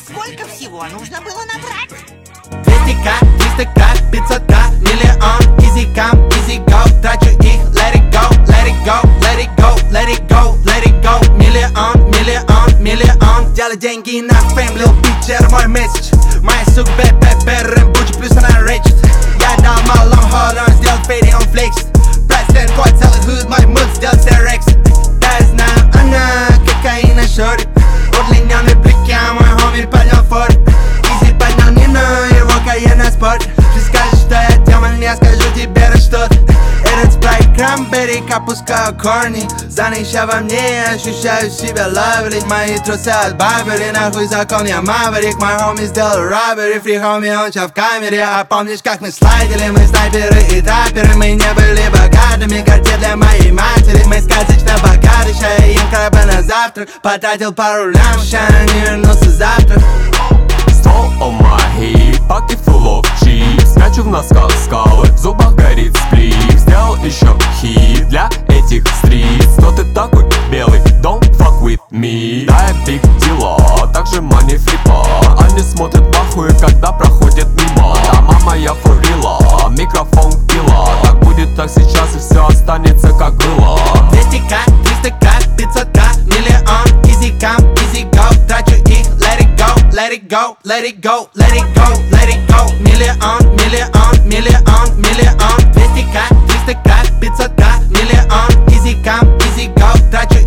сколько всего нужно было набрать? 200к, 300к, 500к, миллион. Easy come, easy go, трачу их, let it go, let it go, let it go, let it go, let it go. Миллион, миллион, миллион. Делай деньги на фейм, лил питчер, мой месседж. Моя сука, рэм-бучи, плюс она речит. Я дал малом hold on, сделать фейди, он флексит. Президент кот, целый худ, мой муд, сделать стерекс. Да я знаю, она кокаина шорит. Удлиненный блики, а мой хоми поднял форт. Изи поднял Нину, его карьер на спорт. Ты скажешь, что я демон, я скажу тебе что-то. Этот спрайт кранберри, опускаю корни. Занища во мне, ощущаю себя лавли. Мои трусы от Барбери, нахуй закон, я маврик. Мой хоми сделал роббери, фри хоми, он ща в камере. А помнишь, как мы слайдили, мы снайперы и трапперы. Мы не были богатыми, карте для моей матери. Мы сказочно богаты, ща я ем краба на завтрак. Потратил пару лям, ща не вернулся завтра. Стол on my hip, паки full of chips. Скачу в носках скалы, в зубах горит сплив. Сделал еще хит для этих стриц. Но ты такой белый, don't fuck with me. Да, я биг дела, также money фрипа. Они смотрят в ахуе, когда проходят мимо. Да, мама, я фурила, микрофон пила. Так будет, так сейчас и все останется как было. 200к, 300к, 500к, миллион. Easy come, easy go, трачу их, let it go, let it go, let it go, let it go, let it go. Миллион, миллион, миллион, миллион. 200к, 300к, 500к, миллион. Easy come, easy go, трачу